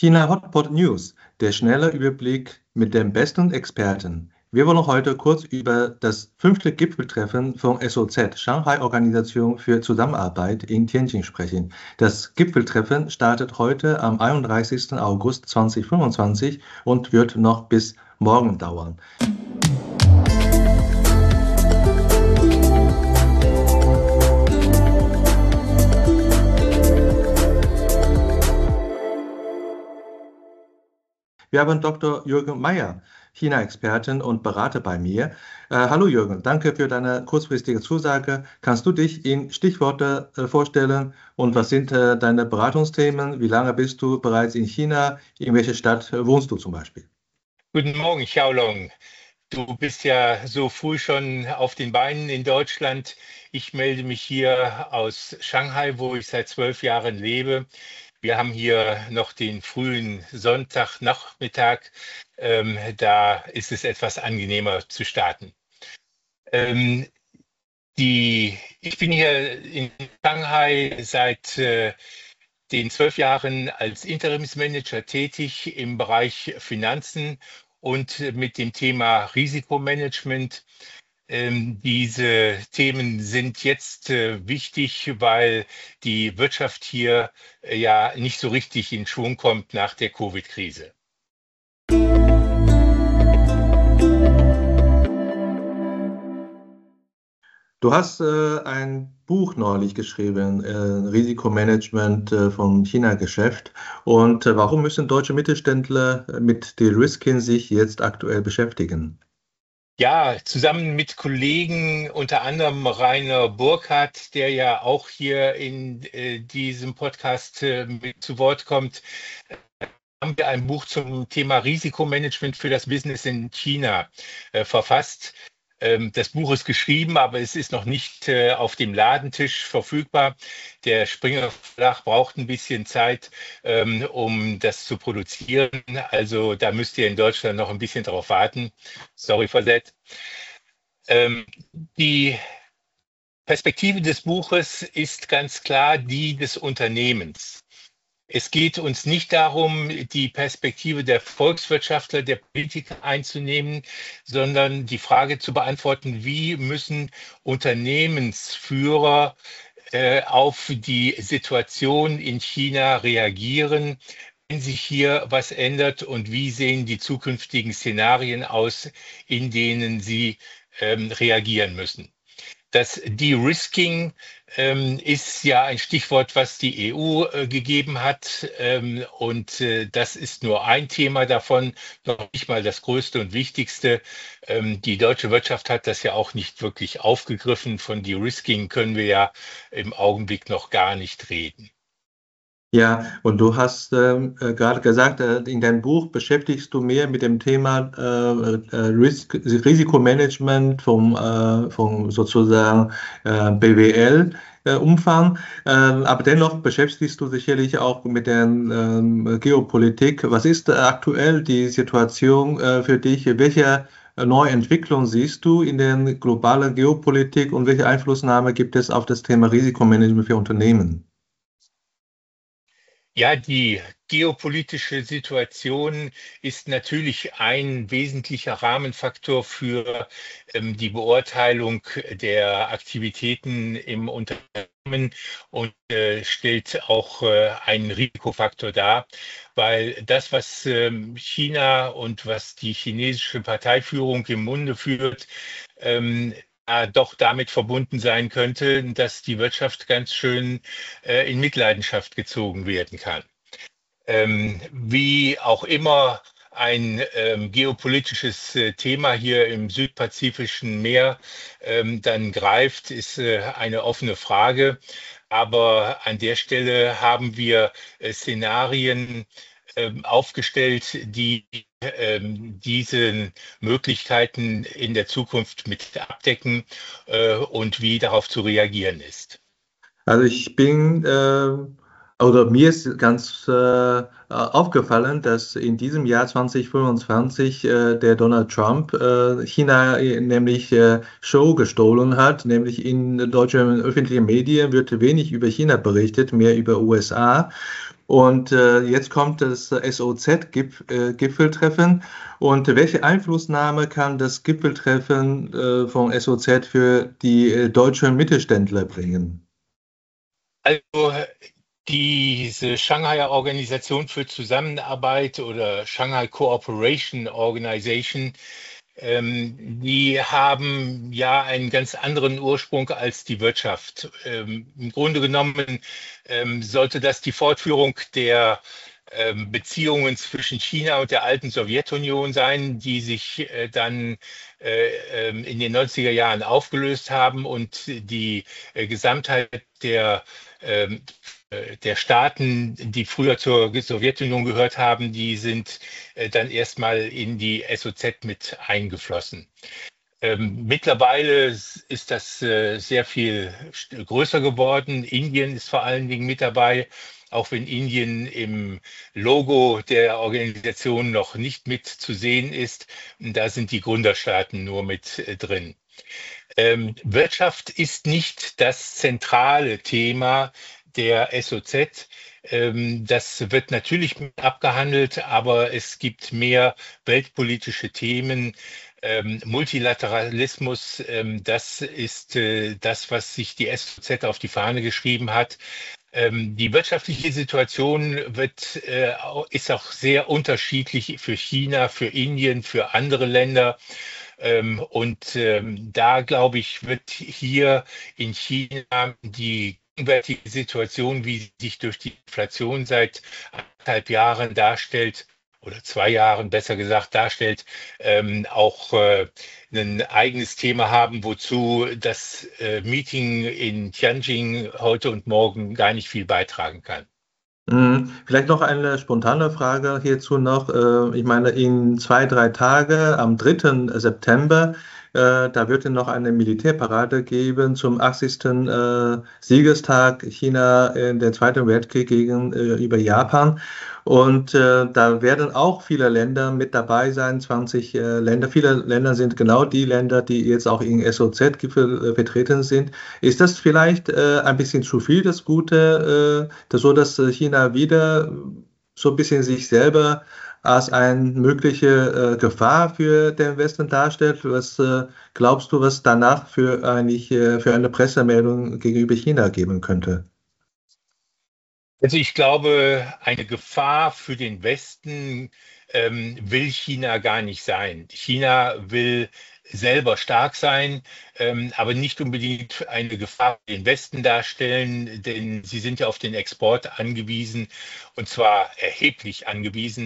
China Hotpot News, der schnelle Überblick mit den besten Experten. Wir wollen heute kurz über das 5. Gipfeltreffen von SOZ, Shanghai Organisation für Zusammenarbeit in Tianjin sprechen. Das Gipfeltreffen startet heute am 31. August 2025 und wird noch bis morgen dauern. Wir haben Dr. Jürgen Meyer, China-Experten und Berater bei mir. Hallo Jürgen, danke für deine kurzfristige Zusage. Kannst du dich in Stichworte vorstellen und was sind deine Beratungsthemen? Wie lange bist du bereits in China? In welcher Stadt wohnst du zum Beispiel? Guten Morgen, Xiaolong. Du bist ja so früh schon auf den Beinen in Deutschland. Ich melde mich hier aus Shanghai, wo ich seit 12 Jahren lebe. Wir haben hier noch den frühen Sonntagnachmittag. Da ist es etwas angenehmer zu starten. Ich bin hier in Shanghai seit den 12 Jahren als Interimsmanager tätig im Bereich Finanzen und mit dem Thema Risikomanagement. Diese Themen sind jetzt wichtig, weil die Wirtschaft hier ja nicht so richtig in Schwung kommt nach der Covid-Krise. Du hast ein Buch neulich geschrieben, Risikomanagement vom China-Geschäft. Und warum müssen deutsche Mittelständler mit De-Risking sich jetzt aktuell beschäftigen? Ja, zusammen mit Kollegen, unter anderem Rainer Burkhardt, der ja auch hier in diesem Podcast mit zu Wort kommt, haben wir ein Buch zum Thema Risikomanagement für das Business in China verfasst. Das Buch ist geschrieben, aber es ist noch nicht auf dem Ladentisch verfügbar. Der Springer Verlag braucht ein bisschen Zeit, um das zu produzieren. Also da müsst ihr in Deutschland noch ein bisschen drauf warten. Sorry for that. Die Perspektive des Buches ist ganz klar die des Unternehmens. Es geht uns nicht darum, die Perspektive der Volkswirtschaftler, der Politiker einzunehmen, sondern die Frage zu beantworten, wie müssen Unternehmensführer auf die Situation in China reagieren, wenn sich hier was ändert und wie sehen die zukünftigen Szenarien aus, in denen sie reagieren müssen. Das De-Risking ist ja ein Stichwort, was die EU gegeben hat. Und das ist nur ein Thema davon, noch nicht mal das größte und wichtigste. Die deutsche Wirtschaft hat das ja auch nicht wirklich aufgegriffen. Von De-Risking können wir ja im Augenblick noch gar nicht reden. Ja, und du hast gerade gesagt, in deinem Buch beschäftigst du mehr mit dem Thema Risikomanagement vom sozusagen BWL-Umfang, aber dennoch beschäftigst du dich sicherlich auch mit der Geopolitik. Was ist aktuell die Situation für dich? Welche neue Entwicklung siehst du in der globalen Geopolitik und welche Einflussnahme gibt es auf das Thema Risikomanagement für Unternehmen? Ja, die geopolitische Situation ist natürlich ein wesentlicher Rahmenfaktor für die Beurteilung der Aktivitäten im Unternehmen und stellt auch einen Risikofaktor dar, weil das, was China und was die chinesische Parteiführung im Munde führt, doch damit verbunden sein könnte, dass die Wirtschaft ganz schön in Mitleidenschaft gezogen werden kann. Wie auch immer ein geopolitisches Thema hier im südpazifischen Meer dann greift, ist eine offene Frage. Aber an der Stelle haben wir Szenarien aufgestellt, die diese Möglichkeiten in der Zukunft mit abdecken und wie darauf zu reagieren ist. Also ich bin, oder mir ist ganz aufgefallen, dass in diesem Jahr 2025 der Donald Trump China nämlich Show gestohlen hat, nämlich in deutschen öffentlichen Medien wird wenig über China berichtet, mehr über USA. Und jetzt kommt das SOZ-Gipfeltreffen. Und welche Einflussnahme kann das Gipfeltreffen von SOZ für die deutschen Mittelständler bringen? Also diese Shanghai Organisation für Zusammenarbeit oder Shanghai Cooperation Organization, die haben ja einen ganz anderen Ursprung als die Wirtschaft. Im Grunde genommen sollte das die Fortführung der Beziehungen zwischen China und der alten Sowjetunion sein, die sich dann in den 90er Jahren aufgelöst haben und die Gesamtheit ähm, der Staaten, die früher zur Sowjetunion gehört haben, die sind dann erstmal in die SOZ mit eingeflossen. Mittlerweile ist das sehr viel größer geworden. Indien ist vor allen Dingen mit dabei, auch wenn Indien im Logo der Organisation noch nicht mit zu sehen ist. Da sind die Gründerstaaten nur mit drin. Wirtschaft ist nicht das zentrale Thema der SOZ. Das wird natürlich mit abgehandelt, aber es gibt mehr weltpolitische Themen. Multilateralismus, das ist das, was sich die SOZ auf die Fahne geschrieben hat. Die wirtschaftliche Situation ist auch sehr unterschiedlich für China, für Indien, für andere Länder. Da, glaube ich, wird hier in China die gegenwärtige Situation, wie sie sich durch die Inflation seit 1,5 Jahren darstellt, oder 2 Jahren besser gesagt darstellt, auch ein eigenes Thema haben, wozu das Meeting in Tianjin heute und morgen gar nicht viel beitragen kann. Vielleicht noch eine spontane Frage hierzu noch. Ich meine, in 2, 3 Tage, am 3. September, da wird es noch eine Militärparade geben zum 80. Siegestag China in der Zweiten Weltkrieg über Japan. Und da werden auch viele Länder mit dabei sein, 20 Länder. Viele Länder sind genau die Länder, die jetzt auch in SOZ-Gipfel vertreten sind. Ist das vielleicht ein bisschen zu viel, das Gute, so dass China wieder so ein bisschen sich selber als eine mögliche Gefahr für den Westen darstellt? Was glaubst du, was danach für eine Pressemeldung gegenüber China geben könnte? Also ich glaube, eine Gefahr für den Westen will China gar nicht sein. China will selber stark sein, aber nicht unbedingt eine Gefahr für den Westen darstellen, denn sie sind ja auf den Export angewiesen und zwar erheblich angewiesen.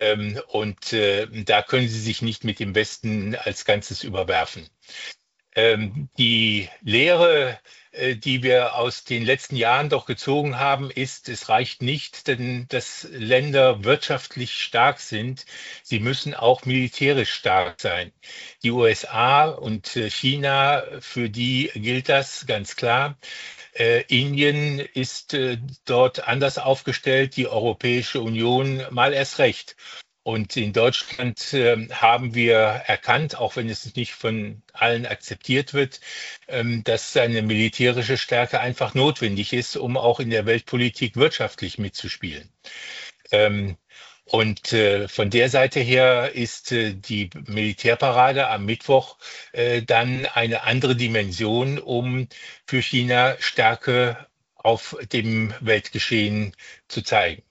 Da können sie sich nicht mit dem Westen als Ganzes überwerfen. Die Lehre, die wir aus den letzten Jahren doch gezogen haben, ist, es reicht nicht, denn dass Länder wirtschaftlich stark sind, sie müssen auch militärisch stark sein. Die USA und China, für die gilt das ganz klar. Indien ist dort anders aufgestellt, die Europäische Union mal erst recht. Und in Deutschland haben wir erkannt, auch wenn es nicht von allen akzeptiert wird, dass eine militärische Stärke einfach notwendig ist, um auch in der Weltpolitik wirtschaftlich mitzuspielen. Ähm, von der Seite her ist die Militärparade am Mittwoch dann eine andere Dimension, um für China Stärke auf dem Weltgeschehen zu zeigen.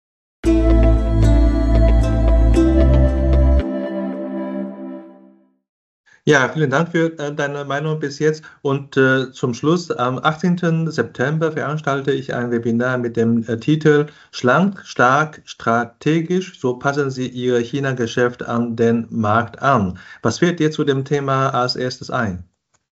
Ja, vielen Dank für deine Meinung bis jetzt. Und zum Schluss, am 18. September veranstalte ich ein Webinar mit dem Titel Schlank, stark, strategisch, so passen Sie Ihr China-Geschäft an den Markt an. Was fällt dir zu dem Thema als erstes ein?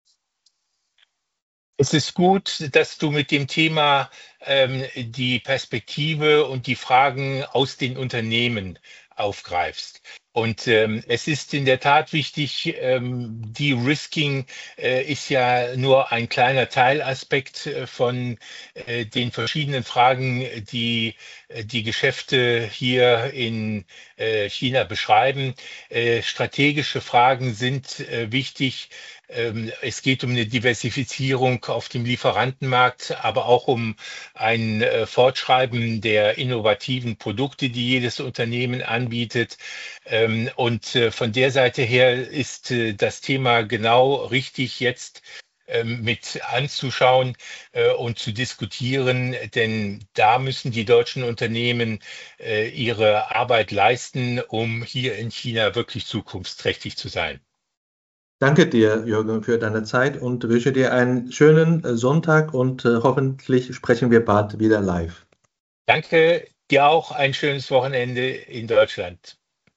Es ist gut, dass du mit dem Thema die Perspektive und die Fragen aus den Unternehmen aufgreifst. Und es ist in der Tat wichtig, De-Risking ist ja nur ein kleiner Teilaspekt von den verschiedenen Fragen, die die Geschäfte hier in China beschreiben. Strategische Fragen sind wichtig. Es geht um eine Diversifizierung auf dem Lieferantenmarkt, aber auch um ein Fortschreiben der innovativen Produkte, die jedes Unternehmen anbietet. Und von der Seite her ist das Thema genau richtig jetzt mit anzuschauen und zu diskutieren, denn da müssen die deutschen Unternehmen ihre Arbeit leisten, um hier in China wirklich zukunftsträchtig zu sein. Danke dir, Jürgen, für deine Zeit und wünsche dir einen schönen Sonntag und hoffentlich sprechen wir bald wieder live. Danke, dir auch ein schönes Wochenende in Deutschland.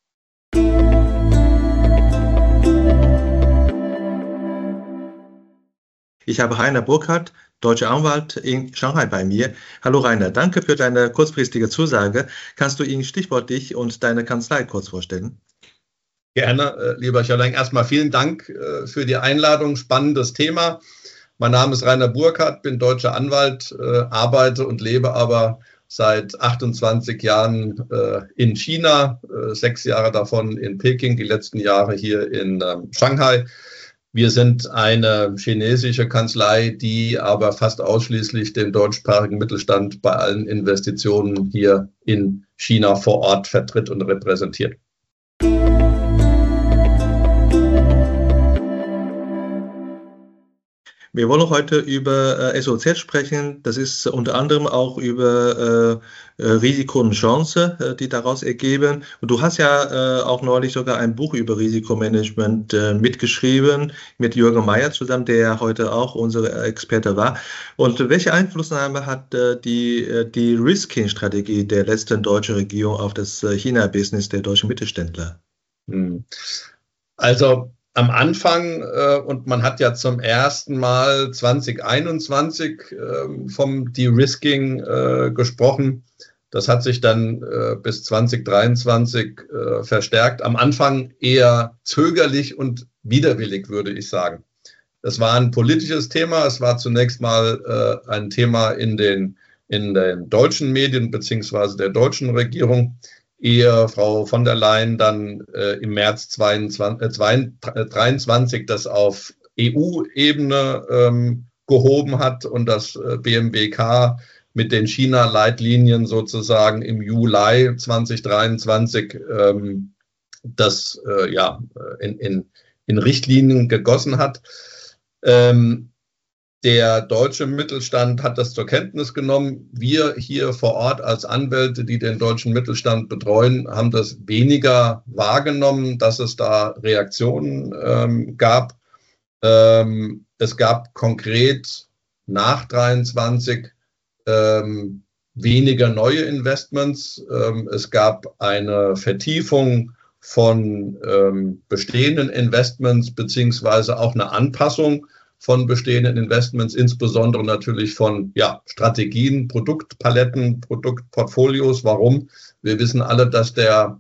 Ich habe Rainer Burkhardt, deutscher Anwalt in Shanghai bei mir. Hallo Rainer, danke für deine kurzfristige Zusage. Kannst du Ihnen stichwortlich und deine Kanzlei kurz vorstellen? Gerne, lieber Schaleng. Erstmal vielen Dank für die Einladung. Spannendes Thema. Mein Name ist Rainer Burkhardt, bin deutscher Anwalt, arbeite und lebe aber seit 28 Jahren in China, 6 Jahre davon in Peking, die letzten Jahre hier in Shanghai. Wir sind eine chinesische Kanzlei, die aber fast ausschließlich den deutschsprachigen Mittelstand bei allen Investitionen hier in China vor Ort vertritt und repräsentiert. Wir wollen heute über SOZ sprechen. Das ist unter anderem auch über Risiko und Chance, die daraus ergeben. Und du hast ja auch neulich sogar ein Buch über Risikomanagement mitgeschrieben mit Jürgen Meyer zusammen, der ja heute auch unsere Experte war. Und welche Einflussnahme hat die Risking-Strategie der letzten deutschen Regierung auf das China-Business der deutschen Mittelständler? Also am Anfang, und man hat ja zum ersten Mal 2021 vom De-Risking gesprochen. Das hat sich dann bis 2023 verstärkt. Am Anfang eher zögerlich und widerwillig, würde ich sagen. Es war ein politisches Thema. Es war zunächst mal ein Thema in den deutschen Medien beziehungsweise der deutschen Regierung, ehe Frau von der Leyen dann im März 2023 das auf EU-Ebene gehoben hat und das BMWK mit den China-Leitlinien sozusagen im Juli 2023 das in Richtlinien gegossen hat. Der deutsche Mittelstand hat das zur Kenntnis genommen. Wir hier vor Ort als Anwälte, die den deutschen Mittelstand betreuen, haben das weniger wahrgenommen, dass es da Reaktionen gab. Es gab konkret nach 23 weniger neue Investments. Es gab eine Vertiefung von bestehenden Investments beziehungsweise auch eine Anpassung von bestehenden Investments, insbesondere natürlich von Strategien, Produktpaletten, Produktportfolios. Warum? Wir wissen alle, dass der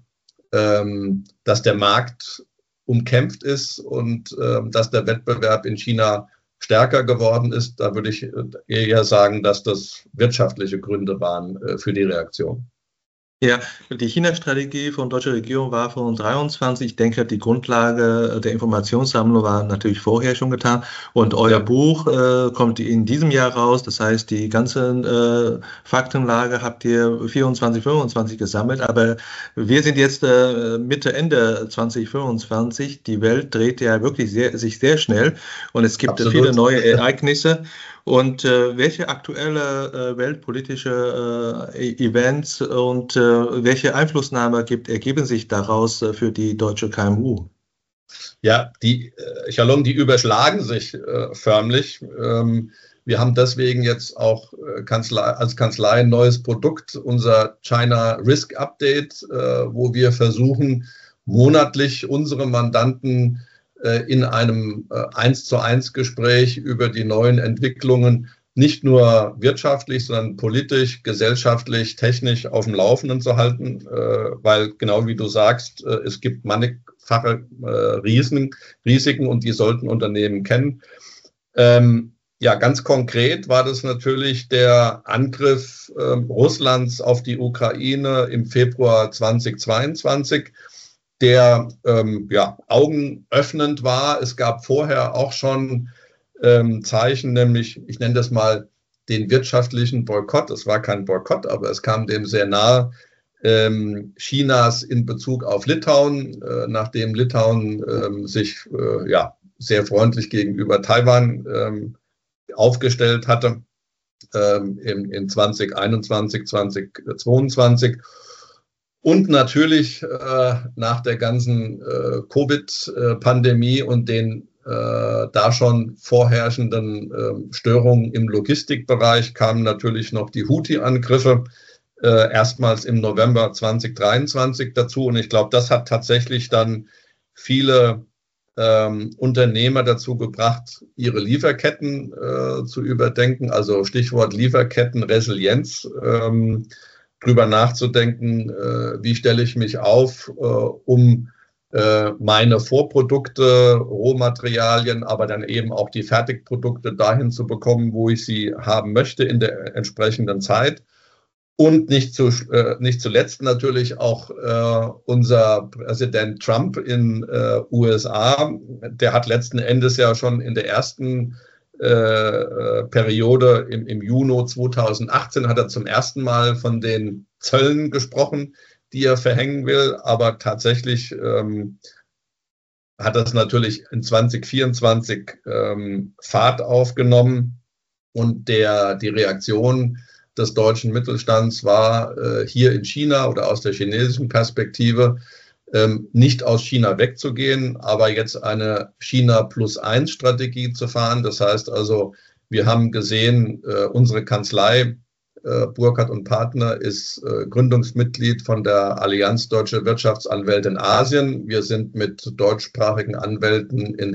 Markt umkämpft ist und dass der Wettbewerb in China stärker geworden ist. Da würde ich eher sagen, dass das wirtschaftliche Gründe waren für die Reaktion. Ja, die China-Strategie von deutscher Regierung war von 23. Ich denke, die Grundlage der Informationssammlung war natürlich vorher schon getan. Und euer Buch kommt in diesem Jahr raus. Das heißt, die ganze Faktenlage habt ihr 24, 25 gesammelt. Aber wir sind jetzt Mitte, Ende 2025. Die Welt dreht ja wirklich sich sehr schnell. Und es gibt viele neue Ereignisse. Und welche aktuelle weltpolitische Events und welche Einflussnahme ergeben sich daraus für die deutsche KMU? Ja, die überschlagen sich förmlich. Wir haben deswegen jetzt auch als Kanzlei ein neues Produkt, unser China Risk Update, wo wir versuchen, monatlich unsere Mandanten in einem 1:1 Gespräch über die neuen Entwicklungen nicht nur wirtschaftlich, sondern politisch, gesellschaftlich, technisch auf dem Laufenden zu halten, weil genau wie du sagst, es gibt mannigfache Risiken und die sollten Unternehmen kennen. Ja, ganz konkret war das natürlich der Angriff Russlands auf die Ukraine im Februar 2022, der augenöffnend war. Es gab vorher auch schon Zeichen, nämlich, ich nenne das mal den wirtschaftlichen Boykott. Es war kein Boykott, aber es kam dem sehr nahe, Chinas in Bezug auf Litauen, nachdem Litauen sich sehr freundlich gegenüber Taiwan aufgestellt hatte in 2021, 2022. Und natürlich nach der ganzen Covid-Pandemie und den da schon vorherrschenden Störungen im Logistikbereich kamen natürlich noch die Houthi-Angriffe erstmals im November 2023 dazu. Und ich glaube, das hat tatsächlich dann viele Unternehmer dazu gebracht, ihre Lieferketten zu überdenken. Also Stichwort Lieferkettenresilienz, drüber nachzudenken, wie stelle ich mich auf, um meine Vorprodukte, Rohmaterialien, aber dann eben auch die Fertigprodukte dahin zu bekommen, wo ich sie haben möchte in der entsprechenden Zeit. Und nicht zuletzt natürlich auch unser Präsident Trump in USA, der hat letzten Endes ja schon in der ersten Periode im Juni 2018 hat er zum ersten Mal von den Zöllen gesprochen, die er verhängen will, aber tatsächlich hat das natürlich in 2024 Fahrt aufgenommen und die Reaktion des deutschen Mittelstands war hier in China oder aus der chinesischen Perspektive nicht aus China wegzugehen, aber jetzt eine China+1-Strategie zu fahren. Das heißt also, wir haben gesehen, unsere Kanzlei Burkhardt und Partner ist Gründungsmitglied von der Allianz Deutsche Wirtschaftsanwälte in Asien. Wir sind mit deutschsprachigen Anwälten in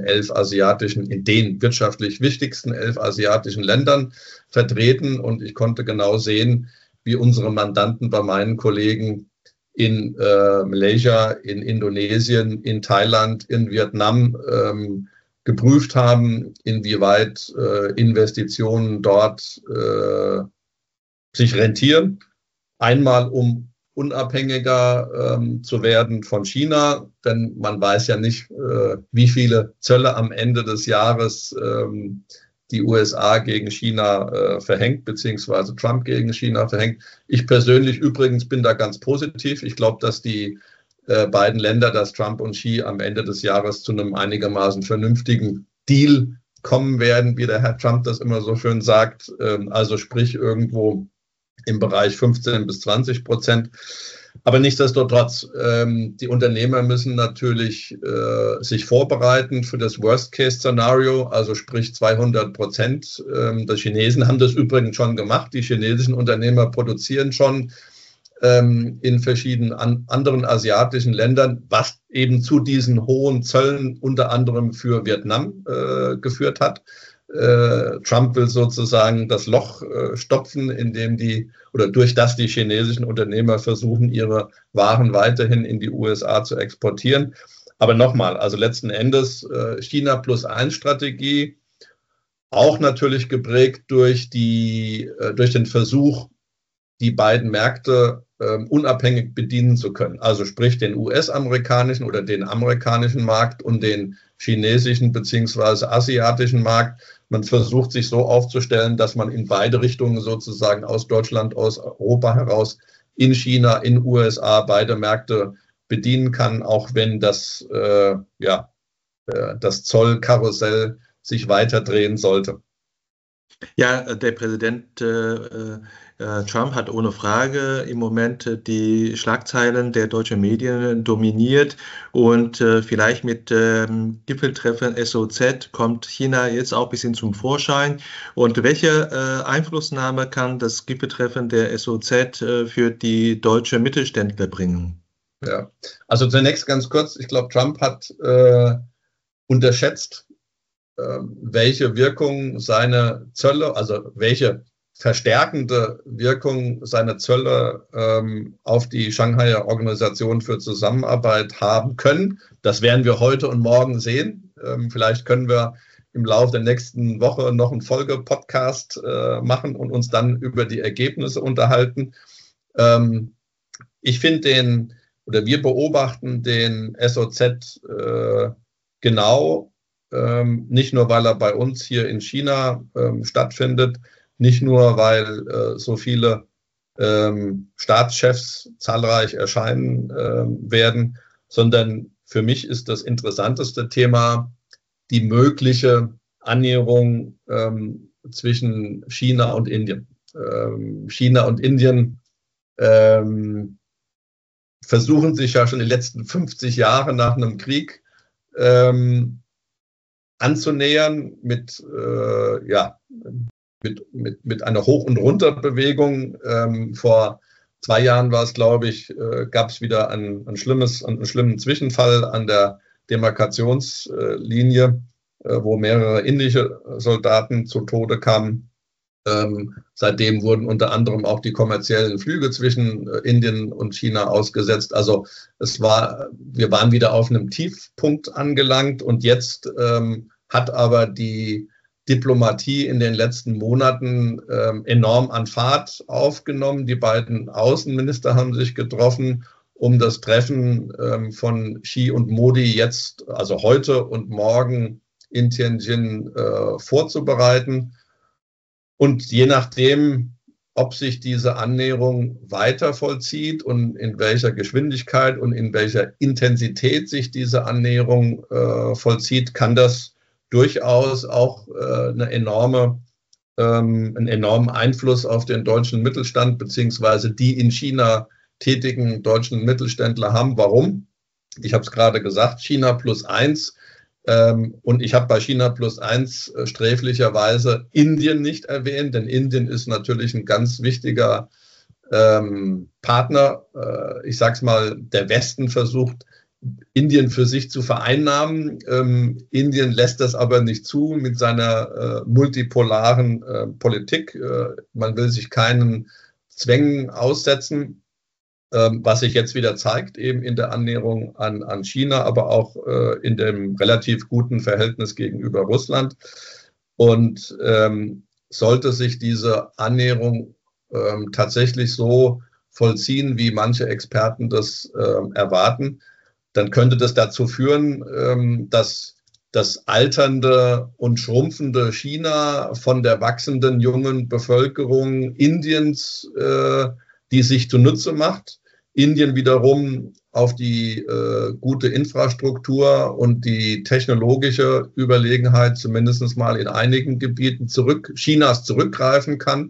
den wirtschaftlich wichtigsten 11 asiatischen Ländern vertreten. Und ich konnte genau sehen, wie unsere Mandanten bei meinen Kollegen in Malaysia, in Indonesien, in Thailand, in Vietnam geprüft haben, inwieweit Investitionen dort sich rentieren. Einmal, um unabhängiger zu werden von China, denn man weiß ja nicht, wie viele Zölle am Ende des Jahres die USA gegen China verhängt, beziehungsweise Trump gegen China verhängt. Ich persönlich übrigens bin da ganz positiv. Ich glaube, dass die beiden Länder, dass Trump und Xi am Ende des Jahres zu einem einigermaßen vernünftigen Deal kommen werden, wie der Herr Trump das immer so schön sagt. Also sprich irgendwo im Bereich 15-20%. Aber nichtsdestotrotz, die Unternehmer müssen natürlich sich vorbereiten für das Worst-Case-Szenario, also sprich 200%. Die Chinesen haben das übrigens schon gemacht. Die chinesischen Unternehmer produzieren schon in verschiedenen anderen asiatischen Ländern, was eben zu diesen hohen Zöllen unter anderem für Vietnam geführt hat. Trump will sozusagen das Loch stopfen, durch das die chinesischen Unternehmer versuchen, ihre Waren weiterhin in die USA zu exportieren. Aber nochmal, also letzten Endes China+1-Strategie, auch natürlich geprägt durch den Versuch, die beiden Märkte unabhängig bedienen zu können. Also sprich den US-amerikanischen oder den amerikanischen Markt und den chinesischen beziehungsweise asiatischen Markt. Man versucht sich so aufzustellen, dass man in beide Richtungen sozusagen aus Deutschland, aus Europa heraus, in China, in USA beide Märkte bedienen kann, auch wenn das Zollkarussell sich weiter drehen sollte. Ja, der Präsident Trump hat ohne Frage im Moment die Schlagzeilen der deutschen Medien dominiert und vielleicht mit Gipfeltreffen SOZ kommt China jetzt auch ein bisschen zum Vorschein. Und welche Einflussnahme kann das Gipfeltreffen der SOZ für die deutsche Mittelständler bringen? Ja, also zunächst ganz kurz, ich glaube, Trump hat unterschätzt, welche Wirkung seine Zölle, also welche verstärkende Wirkung seine Zölle auf die Shanghaier Organisation für Zusammenarbeit haben können. Das werden wir heute und morgen sehen. Vielleicht können wir im Laufe der nächsten Woche noch einen Folge-Podcast machen und uns dann über die Ergebnisse unterhalten. Ich finde wir beobachten den SOZ genau, nicht nur, weil er bei uns hier in China stattfindet, nicht nur, weil so viele Staatschefs zahlreich erscheinen werden, sondern für mich ist das interessanteste Thema die mögliche Annäherung zwischen China und Indien. China und Indien versuchen sich ja schon die letzten 50 Jahre nach einem Krieg anzunähern mit einer Hoch- und Runterbewegung. Vor 2 Jahren war es, glaube ich, gab es wieder einen schlimmen Zwischenfall an der Demarkationslinie, wo mehrere indische Soldaten zu Tode kamen. Seitdem wurden unter anderem auch die kommerziellen Flüge zwischen Indien und China ausgesetzt. Also wir waren wieder auf einem Tiefpunkt angelangt und jetzt hat aber die Diplomatie in den letzten Monaten enorm an Fahrt aufgenommen. Die beiden Außenminister haben sich getroffen, um das Treffen von Xi und Modi jetzt, also heute und morgen in Tianjin vorzubereiten. Und je nachdem, ob sich diese Annäherung weiter vollzieht und in welcher Geschwindigkeit und in welcher Intensität sich diese Annäherung vollzieht, kann das durchaus auch einen enormen Einfluss auf den deutschen Mittelstand beziehungsweise die in China tätigen deutschen Mittelständler haben. Warum? Ich habe es gerade gesagt, China +1. Und ich habe bei China +1 sträflicherweise Indien nicht erwähnt, denn Indien ist natürlich ein ganz wichtiger Partner. Ich sage es mal, der Westen versucht, Indien für sich zu vereinnahmen. Indien lässt das aber nicht zu mit seiner multipolaren Politik. Man will sich keinen Zwängen aussetzen. Was sich jetzt wieder zeigt, eben in der Annäherung an China, aber auch in dem relativ guten Verhältnis gegenüber Russland. Und sollte sich diese Annäherung tatsächlich so vollziehen, wie manche Experten das erwarten, dann könnte das dazu führen, dass das alternde und schrumpfende China von der wachsenden jungen Bevölkerung Indiens die sich zunutze macht. Indien wiederum auf die gute Infrastruktur und die technologische Überlegenheit zumindest mal in einigen Gebieten Chinas zurückgreifen kann.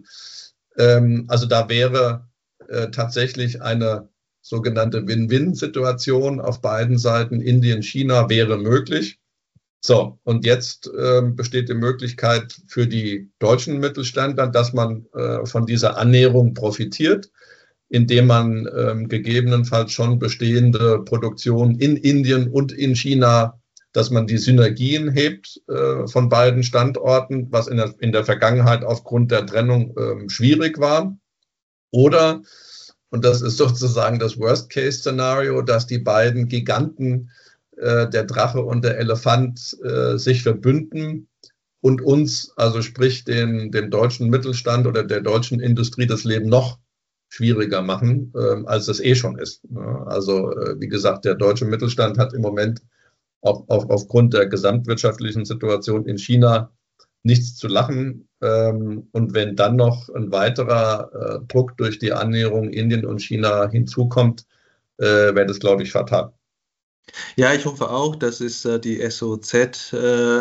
Also da wäre tatsächlich eine sogenannte Win-Win-Situation auf beiden Seiten. Indien, China wäre möglich. So, und jetzt besteht die Möglichkeit für die deutschen Mittelständler, dass man von dieser Annäherung profitiert, indem man gegebenenfalls schon bestehende Produktion in Indien und in China, dass man die Synergien hebt von beiden Standorten, was in der Vergangenheit aufgrund der Trennung schwierig war. Oder, und das ist sozusagen das Worst-Case-Szenario, dass die beiden Giganten, der Drache und der Elefant, sich verbünden und uns, also sprich dem deutschen Mittelstand oder der deutschen Industrie, das Leben noch schwieriger machen, als es schon ist. Also wie gesagt, der deutsche Mittelstand hat im Moment auch aufgrund der gesamtwirtschaftlichen Situation in China nichts zu lachen. Und wenn dann noch ein weiterer Druck durch die Annäherung Indien und China hinzukommt, wäre das, glaube ich, fatal. Ja, ich hoffe auch, dass es die SOZ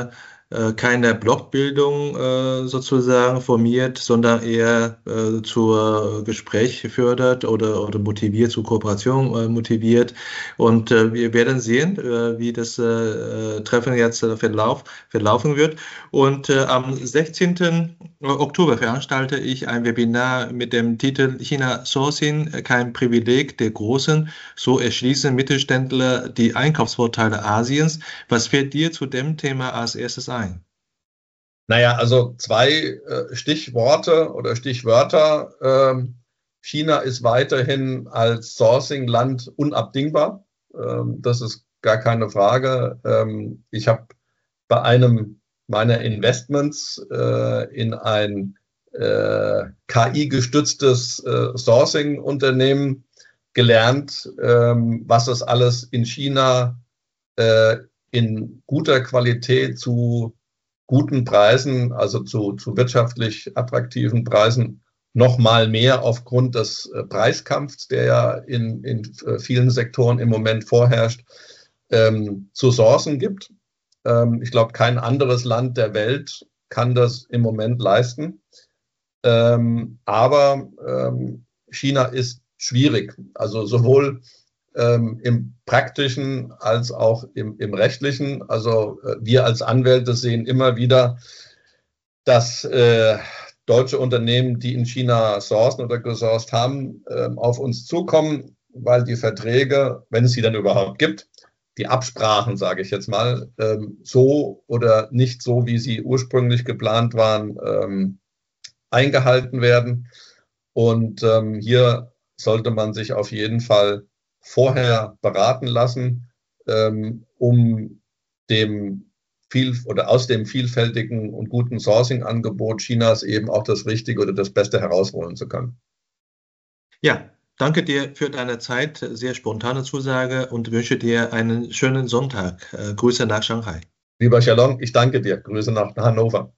keine Blockbildung sozusagen formiert, sondern eher zur Gespräch fördert oder motiviert, zur Kooperation motiviert. Und wir werden sehen, wie das Treffen jetzt verlaufen wird. Und am 16. Oktober veranstalte ich ein Webinar mit dem Titel China Sourcing, kein Privileg der Großen, so erschließen Mittelständler die Einkaufsvorteile Asiens. Was fällt dir zu dem Thema als erstes ein? Naja, also zwei Stichworte oder Stichwörter. China ist weiterhin als Sourcing-Land unabdingbar. Das ist gar keine Frage. Ich habe bei einem meiner Investments in ein KI-gestütztes Sourcing-Unternehmen gelernt, was es alles in China in guter Qualität zu guten Preisen, also zu wirtschaftlich attraktiven Preisen, noch mal mehr aufgrund des Preiskampfs, der ja in vielen Sektoren im Moment vorherrscht, zu sourcen gibt. Ich glaube, kein anderes Land der Welt kann das im Moment leisten. Aber China ist schwierig, also sowohl im praktischen als auch im rechtlichen. Also wir als Anwälte sehen immer wieder, dass deutsche Unternehmen, die in China sourcen oder gesourced haben, auf uns zukommen, weil die Verträge, wenn es sie dann überhaupt gibt, die Absprachen, sage ich jetzt mal, so oder nicht so, wie sie ursprünglich geplant waren, eingehalten werden. Und hier sollte man sich auf jeden Fall vorher beraten lassen, um aus dem vielfältigen und guten Sourcing-Angebot Chinas eben auch das Richtige oder das Beste herausholen zu können. Ja, danke dir für deine Zeit, sehr spontane Zusage und wünsche dir einen schönen Sonntag. Grüße nach Shanghai. Lieber Xiaolong, ich danke dir. Grüße nach Hannover.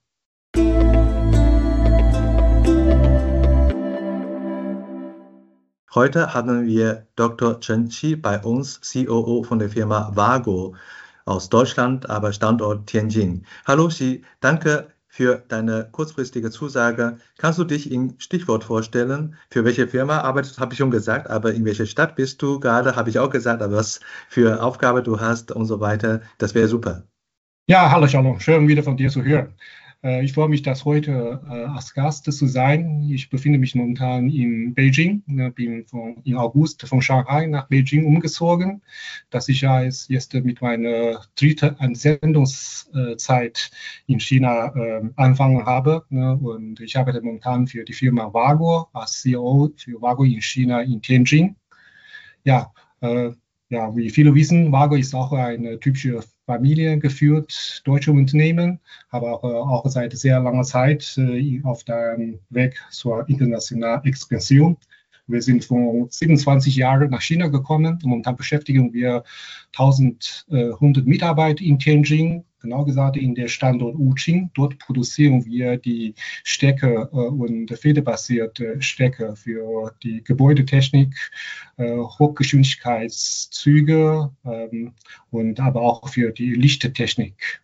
Heute haben wir Dr. Chen Qi bei uns, COO von der Firma Vago aus Deutschland, aber Standort Tianjin. Hallo Xi, danke für deine kurzfristige Zusage. Kannst du dich in Stichwort vorstellen? Für welche Firma arbeitest du, habe ich schon gesagt, aber in welcher Stadt bist du gerade, habe ich auch gesagt, aber was für Aufgabe du hast und so weiter, das wäre super. Ja, hallo Xiaolong, schön wieder von dir zu hören. Ich freue mich, dass heute als Gast zu sein. Ich befinde mich momentan in Beijing, bin im August von Shanghai nach Beijing umgezogen, dass ich ja jetzt mit meiner dritten Entsendungszeit in China angefangen habe. Und ich arbeite momentan für die Firma Vago als CEO für Vago in China in Tianjin. Ja, wie viele wissen, Vago ist auch eine typische familiengeführt deutsche Unternehmen, aber auch seit sehr langer Zeit auf dem Weg zur internationalen Expansion. Wir sind vor 27 Jahren nach China gekommen. Momentan beschäftigen wir 1100 Mitarbeiter in Tianjin, genau gesagt in der Standort Wuqing. Dort produzieren wir die Stecker und federbasierte Stecker für die Gebäudetechnik, Hochgeschwindigkeitszüge und aber auch für die Lichttechnik.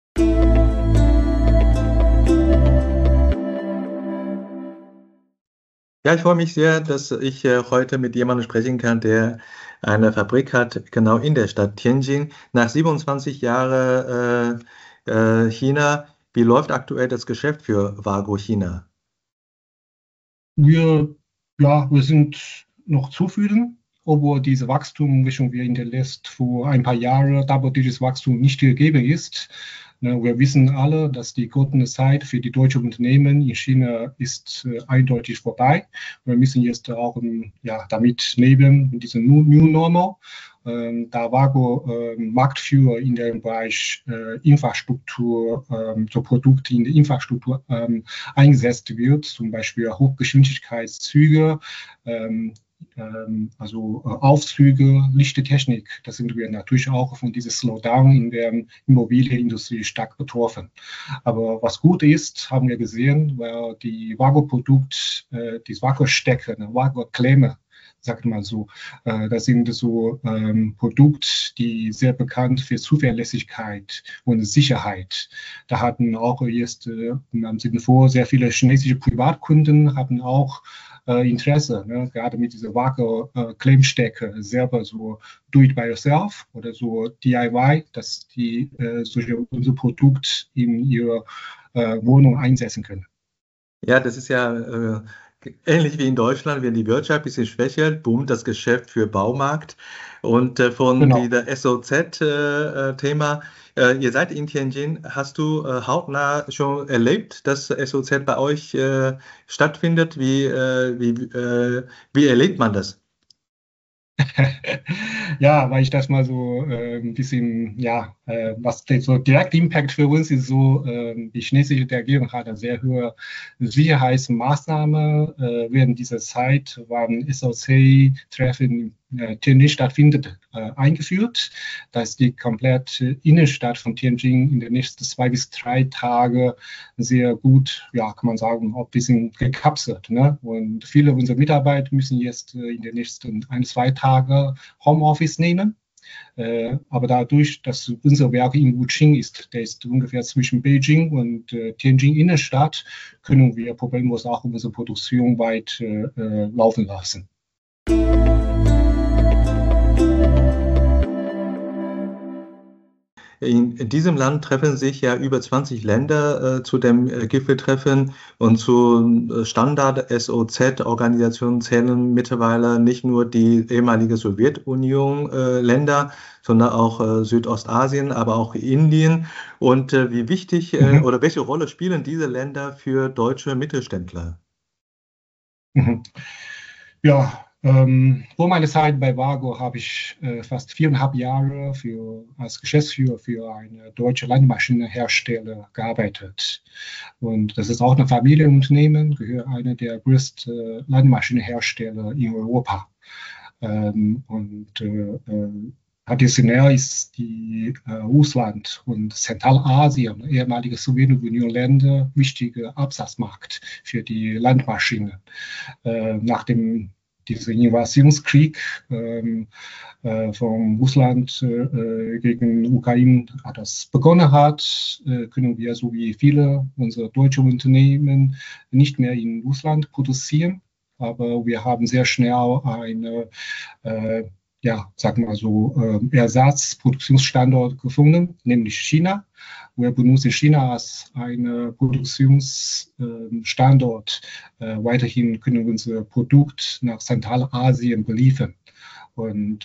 Ja, ich freue mich sehr, dass ich heute mit jemandem sprechen kann, der eine Fabrik hat, genau in der Stadt Tianjin. Nach 27 Jahren China, wie läuft aktuell das Geschäft für Vago China? Wir sind noch zufrieden, obwohl diese Wachstum, wie wir in der letzten vor ein paar Jahren double-digit Wachstum nicht gegeben ist. Wir wissen alle, dass die goldene Zeit für die deutschen Unternehmen in China ist eindeutig vorbei. Wir müssen jetzt auch damit leben, mit diesem New Normal. Da Vago Marktführer in dem Bereich Infrastruktur, so Produkte in der Infrastruktur eingesetzt wird, zum Beispiel Hochgeschwindigkeitszüge, also Aufzüge, Lichttechnik, da sind wir natürlich auch von diesem Slowdown in der Immobilienindustrie stark betroffen. Aber was gut ist, haben wir gesehen, weil die Vago-Produkt, die Vago-Stecker, Vago-Klemme, sagt man so, das sind so Produkte, die sehr bekannt für Zuverlässigkeit und Sicherheit. Da hatten auch jetzt am 7. vor sehr viele chinesische Privatkunden haben auch Interesse, gerade mit dieser Vago-Klemmstecke selber so do it by yourself oder so DIY, dass die unser Produkt in ihrer Wohnung einsetzen können. Ja, das ist ja Ähnlich wie in Deutschland, wenn die Wirtschaft ein bisschen schwächelt, boomt das Geschäft für Baumarkt. Und von Genau. dieser SOZ-Thema, ihr seid in Tianjin, hast du hautnah schon erlebt, dass SOZ bei euch stattfindet? Wie erlebt man das? Ja, weil ich das mal so ein bisschen, ja, was der so direkt Impact für uns ist, so die chinesische Regierung hat eine sehr hohe Sicherheitsmaßnahme während dieser Zeit, wann SOC-Treffen Tianjin stattfindet, eingeführt. Da ist die komplette Innenstadt von Tianjin in den nächsten 2 bis 3 Tagen sehr gut, ja, kann man sagen, auch ein bisschen gekapselt. Ne? Und viele unserer Mitarbeiter müssen jetzt in den nächsten 1, 2 Tagen Homeoffice nehmen. Aber dadurch, dass unser Werk in Wuching ist, der ist ungefähr zwischen Beijing und Tianjin Innenstadt, können wir problemlos auch unsere Produktion weit laufen lassen. In diesem Land treffen sich ja über 20 Länder zu dem Gipfeltreffen und zu Standard-SOZ-Organisationen zählen mittlerweile nicht nur die ehemalige Sowjetunion-Länder, sondern auch Südostasien, aber auch Indien. Und wie wichtig oder welche Rolle spielen diese Länder für deutsche Mittelständler? Ja, vor meiner Zeit bei Vago habe ich fast 4,5 Jahre als Geschäftsführer für einen deutschen Landmaschinenhersteller gearbeitet. Und das ist auch ein Familienunternehmen, gehört einer der größten Landmaschinenhersteller in Europa. Traditionell ist die Russland und Zentralasien, ehemalige Sowjetunion-Länder, wichtiger Absatzmarkt für die Landmaschinen. Nach diesem Invasionskrieg von Russland gegen Ukraine das begonnen hat, können wir so wie viele unserer deutschen Unternehmen nicht mehr in Russland produzieren. Aber wir haben sehr schnell eine sagen wir so, Ersatzproduktionsstandort gefunden, nämlich China. Wir benutzen China als einen Produktionsstandort. Weiterhin können wir unser Produkt nach Zentralasien beliefern. Und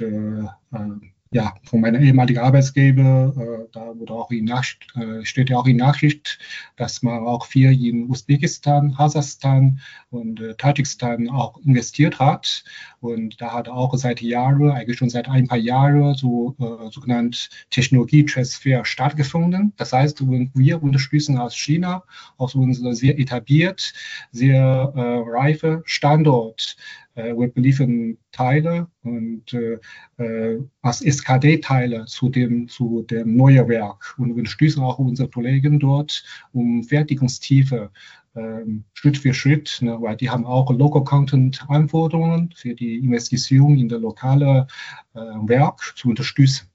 von meiner ehemaligen Arbeitgeber, da wurde auch steht ja auch in Nachricht, dass man auch viel in Usbekistan, Kasachstan und Tadschikistan auch investiert hat. Und da hat auch seit Jahren, eigentlich schon seit ein paar Jahren, sogenannte Technologietransfer stattgefunden. Das heißt, wir unterstützen aus China, aus unserem sehr etabliert, sehr reife Standort. Wir beliefern Teile und als SKD-Teile zu dem neuen Werk. Und wir unterstützen auch unsere Kollegen dort um Fertigungstiefe Schritt für Schritt, ne, weil die haben auch Local-Content-Anforderungen für die Investition in das lokale Werk zu unterstützen.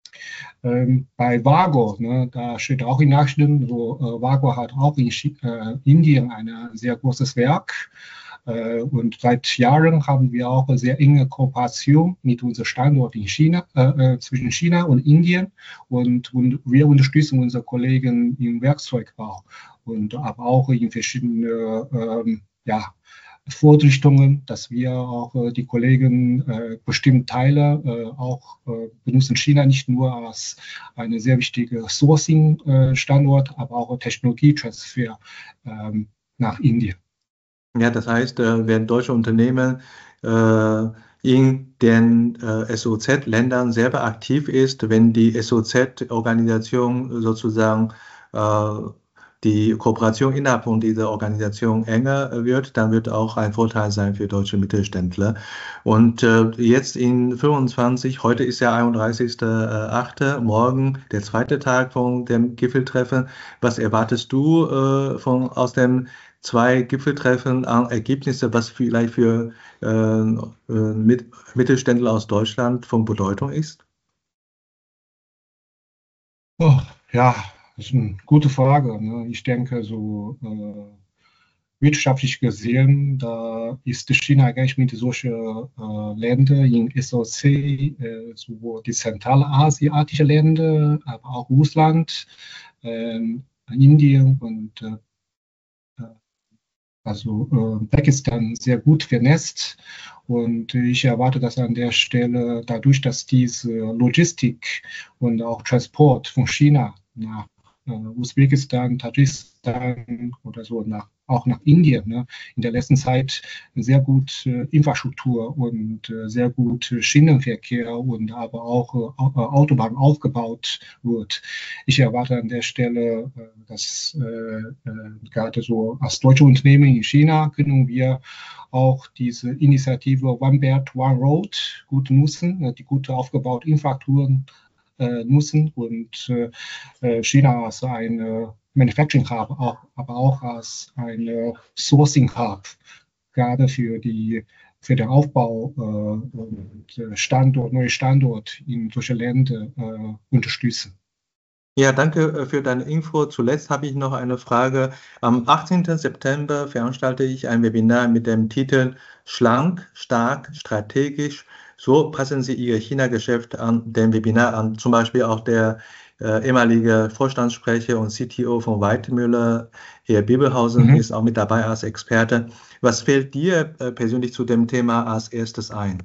Bei Vago, ne, da steht auch in Nachrichten, Vago hat auch in Indien ein sehr großes Werk. Und seit Jahren haben wir auch eine sehr enge Kooperation mit unserem Standort in China, zwischen China und Indien. Und wir unterstützen unsere Kollegen im Werkzeugbau und aber auch in verschiedenen Vorrichtungen, dass wir auch die Kollegen bestimmte Teile auch benutzen China nicht nur als eine sehr wichtige Sourcing-Standort, aber auch Technologietransfer nach Indien. Ja, das heißt, wenn deutsche Unternehmen in den SOZ-Ländern selber aktiv ist, wenn die SOZ-Organisation sozusagen die Kooperation innerhalb von dieser Organisation enger wird, dann wird auch ein Vorteil sein für deutsche Mittelständler. Und jetzt in 25, heute ist ja 31.08., morgen der zweite Tag von dem Gipfeltreffen. Was erwartest du aus dem 2 Gipfeltreffen an Ergebnisse, was vielleicht für Mittelständler aus Deutschland von Bedeutung ist? Oh, ja, das ist eine gute Frage. Ne? Ich denke, wirtschaftlich gesehen, da ist China eigentlich mit solchen Ländern in SOC, sowohl die zentralasiatischen Länder, aber auch Russland, Indien und Pakistan sehr gut vernetzt. Und ich erwarte, dass an der Stelle, dadurch, dass diese Logistik und auch Transport von China nach Usbekistan, Tadschikistan oder so, auch nach Indien, ne, in der letzten Zeit sehr gut Infrastruktur und sehr gut Schienenverkehr und aber auch Autobahn aufgebaut wird. Ich erwarte an der Stelle, dass gerade so als deutsche Unternehmen in China können wir auch diese Initiative One Belt, One Road gut nutzen, die gut aufgebaute Infrastrukturen nutzen und China als ein Manufacturing Hub, aber auch als ein Sourcing Hub, gerade für den Aufbau und neue Standort in solche Länder unterstützen. Ja, danke für deine Info. Zuletzt habe ich noch eine Frage. Am 18. September veranstalte ich ein Webinar mit dem Titel Schlank, stark, strategisch. So passen Sie Ihr China-Geschäft an dem Webinar an. Zum Beispiel auch der ehemalige Vorstandssprecher und CTO von Weidmüller, Herr Bibelhausen, ist auch mit dabei als Experte. Was fällt dir persönlich zu dem Thema als erstes ein?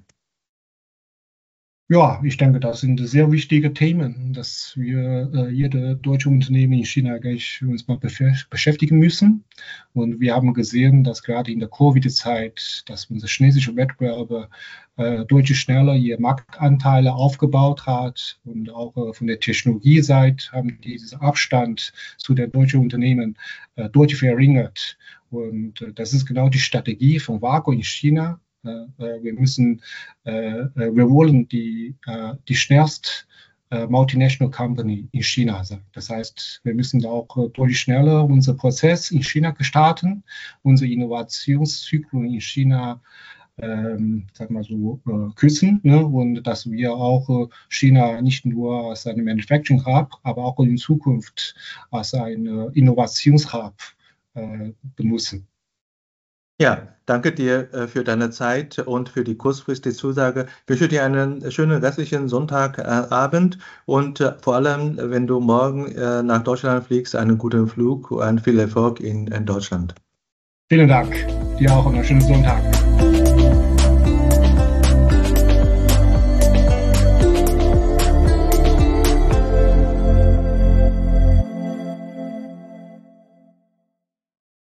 Ja, ich denke, das sind sehr wichtige Themen, dass wir jede deutsche Unternehmen in China uns mal beschäftigen müssen. Und wir haben gesehen, dass gerade in der Covid-Zeit, dass unsere chinesische Wettbewerber deutlich schneller ihre Marktanteile aufgebaut hat und auch von der Technologieseite haben diesen Abstand zu den deutschen Unternehmen deutlich verringert. Und das ist genau die Strategie von Wago in China. Wir wollen die schnellste Multinational Company in China sein. Das heißt, wir müssen auch deutlich schneller unseren Prozess in China gestalten, unsere Innovationszyklus in China kürzen, ne? Und dass wir auch China nicht nur als ein Manufacturing Hub, aber auch in Zukunft als ein Innovationshub benutzen. Ja, danke dir für deine Zeit und für die kurzfristige Zusage. Ich wünsche dir einen schönen restlichen Sonntagabend und vor allem, wenn du morgen nach Deutschland fliegst, einen guten Flug und viel Erfolg in Deutschland. Vielen Dank. Dir auch einen schönen Sonntag.